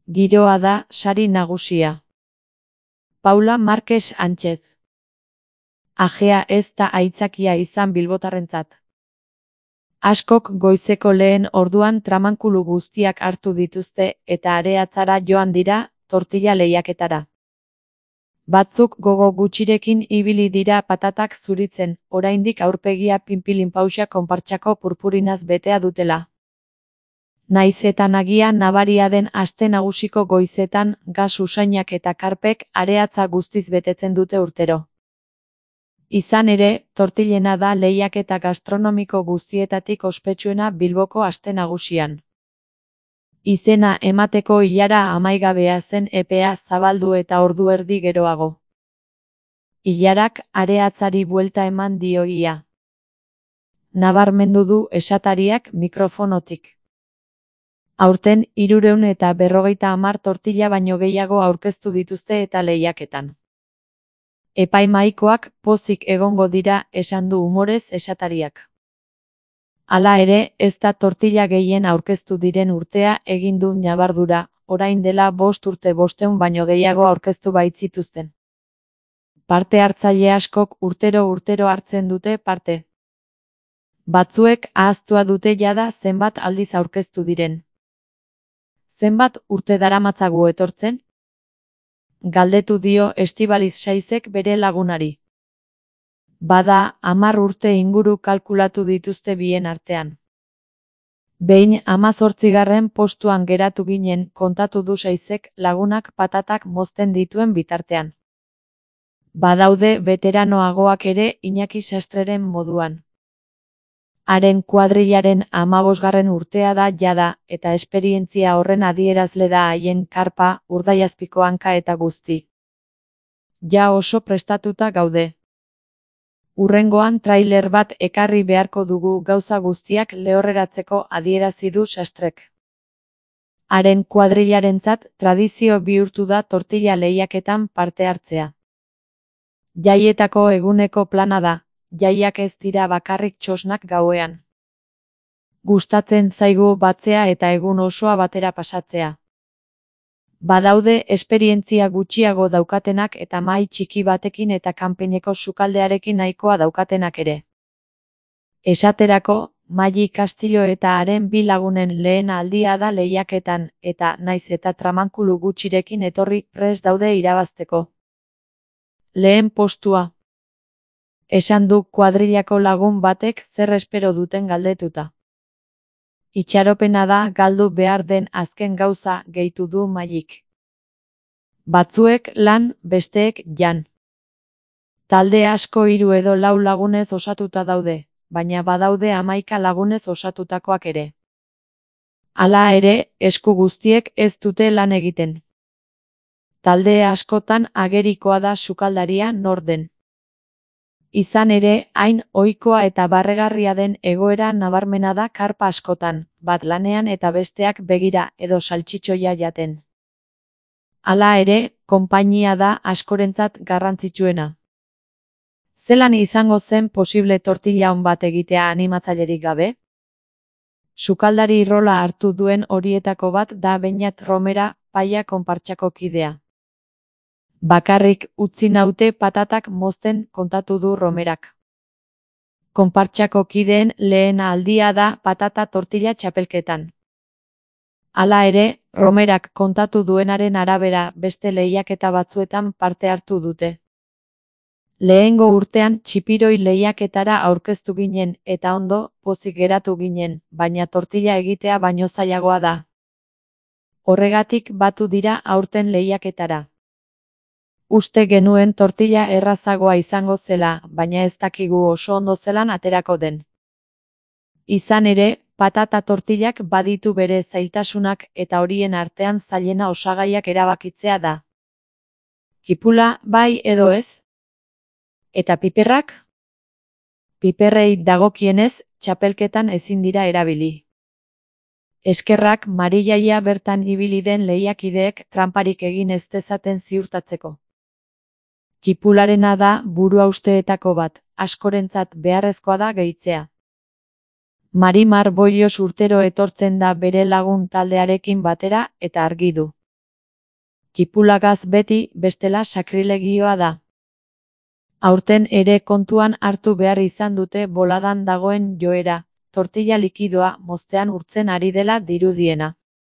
Giroa da sari nagusia. Paula Marques Sánchez. Ajea ez da aitzakia izan bilbotarrentzat. Askok goizeko lehen orduan tramankulu guztiak hartu dituzte eta areatzara joan dira, tortilla lehiaketara. Batzuk gogo gutxirekin ibili dira patatak zuritzen, oraindik aurpegia pinpilinpauxa konpartsako purpurinaz betea dutela. Naiz eta nagia nabaria den aste nagusiko goizetan gas usainak eta karpek areatza guztiz betetzen dute urtero. Izan ere, tortillena da lehiaketa gastronomiko guztietatik ospetsuena Bilboko aste nagusian. Izena emateko ilara amaigabea zen epea zabaldu eta ordu erdi geroago. Ilarak areatzari buelta eman dio ia. Nabarmendu du esatariak mikrofonotik. Aurten 350 tortilla baino gehiago aurkeztu dituzte eta lehiaketan. Epaimahaikoak pozik egongo dira, esan du umorez esatariak. Hala ere, ez da tortilla gehien aurkeztu diren urtea egin du ñabardura, orain dela 5 urte 500 baino gehiago aurkeztu baitzituzten. Parte hartzaile askok urtero hartzen dute parte. Batzuek ahaztua dute jada zenbat aldiz aurkeztu diren. Zenbat urte daramatzagu etortzen? Galdetu dio Estibaliz Saizek bere lagunari. Bada, 10 urte inguru kalkulatu dituzte bien artean. Behin 18. postuan geratu ginen, kontatu du Saizek lagunak patatak mozten dituen bitartean. Badaude veteranoagoak ere Iñaki Sastreren moduan. Haren kuadrillaren 15. urtea da jada, eta esperientzia horren adierazle da haien karpa, urdaiazpiko hanka eta guzti. Ja oso prestatuta gaude. Hurrengoan trailer bat ekarri beharko dugu gauza guztiak lehorreratzeko adierazi du Sastrek. Haren kuadrillarentzat tradizio bihurtu da tortilla lehiaketan parte hartzea. Jaietako eguneko plana da. Jaiak ez dira bakarrik txosnak gauean. Gustatzen zaigu batzea eta egun osoa batera pasatzea. Badaude esperientzia gutxiago daukatenak eta mahai txiki batekin eta kanpeineko sukaldearekin nahikoa daukatenak ere. Esaterako, Maili Castillo eta haren 2 lagunen lehen aldia da lehiaketan, eta naiz eta tramankulu gutxirekin etorri prest daude irabazteko. Lehen postua. Esan du kuadrillako lagun batek zer espero duten galdetuta. Itxaropena da galdu behar den azken gauza, gehitu du Mailik. Batzuek lan, besteek jan. Talde asko 3 edo 4 lagunez osatuta daude, baina badaude 11 lagunez osatutakoak ere. Hala ere, esku guztiek ez dute lan egiten. Talde askotan agerikoa da sukaldaria nor den. Izan ere, hain ohikoa eta barregarria den egoera nabarmena da karpa askotan, bat lanean eta besteak begira edo saltxitxoia jaten. Hala ere, konpainia da askorentzat garrantzitsuena. Zelan izango zen posible tortilla on bat egitea animatzailerik gabe? Sukaldari rola hartu duen horietako bat da Beñat Romera, Paia konpartsako kidea. Bakarrik utzi naute patatak mozten, kontatu du Romerak. Konpartsako kideen lehen aldia da patata tortilla txapelketan. Hala ere, Romerak kontatu duenaren arabera beste lehiaketa batzuetan parte hartu dute. Lehengo urtean txipiroi lehiaketara aurkeztu ginen eta ondo, pozik geratu ginen, baina tortilla egitea baino zailagoa da. Horregatik batu dira aurten lehiaketara. Uste genuen tortilla errazagoa izango zela, baina ez dakigu oso ondo zelan aterako den. Izan ere, patata tortillak baditu bere zailtasunak eta horien artean zailena osagaiak erabakitzea da. Kipula, bai edo ez? Eta piperrak? Piperrei dagokienez, txapelketan ezin dira erabili. Eskerrak Mariaia bertan ibili den lehiakideek tranparik egin ez dezaten ziurtatzeko. Kipularena da buruhausteetako bat, askorentzat beharrezkoa da gehitzea. Marimar Boios urtero etortzen da bere lagun taldearekin batera eta argi du. Kipulagaz beti, bestela sakrilegioa da. Aurten ere kontuan hartu behar izan dute boladan dagoen joera, tortilla likidoa moztean urtzen ari dela dirudiena.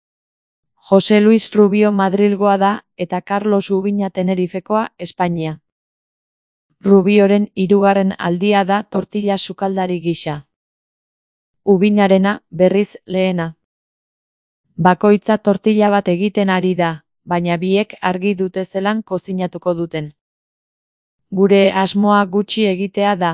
Jose Luis Rubio Madrilgoa da, eta Carlos Ubiña Tenerifekoa, Espainia. Rubioren hirugarren aldia da tortilla sukaldari gisa. Ubiñarena, berriz, lehena. Bakoitza tortilla bat egiten ari da, baina biek argi dute zelan kozinatuko duten. Gure asmoa gutxi egitea da.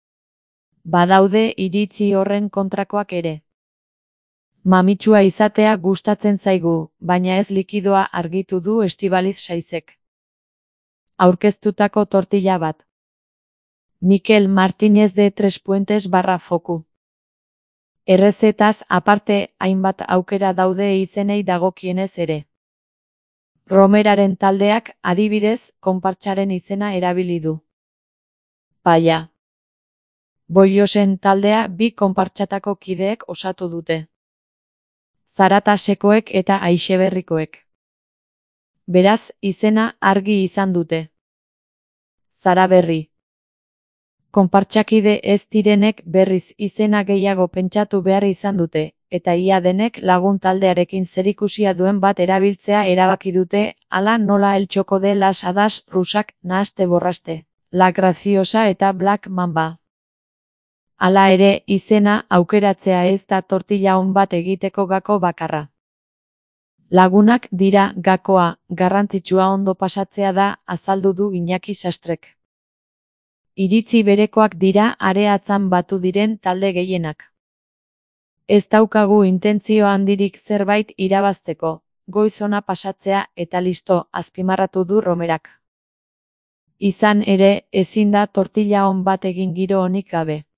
Badaude iritzi horren kontrakoak ere. Mamitsua izatea gustatzen zaigu, baina ez likidoa argitu du Estibaliz Saizek. Aurkeztutako tortilla bat. Mikel Martínez de Trespuentes /Foku. Errezetaz aparte hainbat aukera daude izenei dagokienez ere. Romeraren taldeak, adibidez, konpartsaren izena erabili du. Paia. Boiosen taldea bi konpartsatako kideek osatu dute. Zaratasekoek eta Aixeberrikoek. Beraz, izena argi izan dute. Zaraberri. Konpartsakide ez direnek berriz izena gehiago pentsatu behar izan dute, eta ia denek lagun taldearekin zerikusia duen bat erabiltzea erabaki dute, hala nola El Choco de las Hadas, Rusak, Nahaste Borraste, La Graciosa eta Black Mamba. Hala ere, izena aukeratzea ez da tortilla on bat egiteko gako bakarra. Lagunak dira gakoa, garrantzitsua ondo pasatzea da, azaldu du Iñaki Sastrek. Iritzi berekoak dira areatzan batu diren talde gehienak. Ez daukagu intentzio handirik zerbait irabazteko, goiz ona pasatzea eta listo, azpimarratu du Romerak. Izan ere, ezin da tortilla on bat egin giro onik gabe.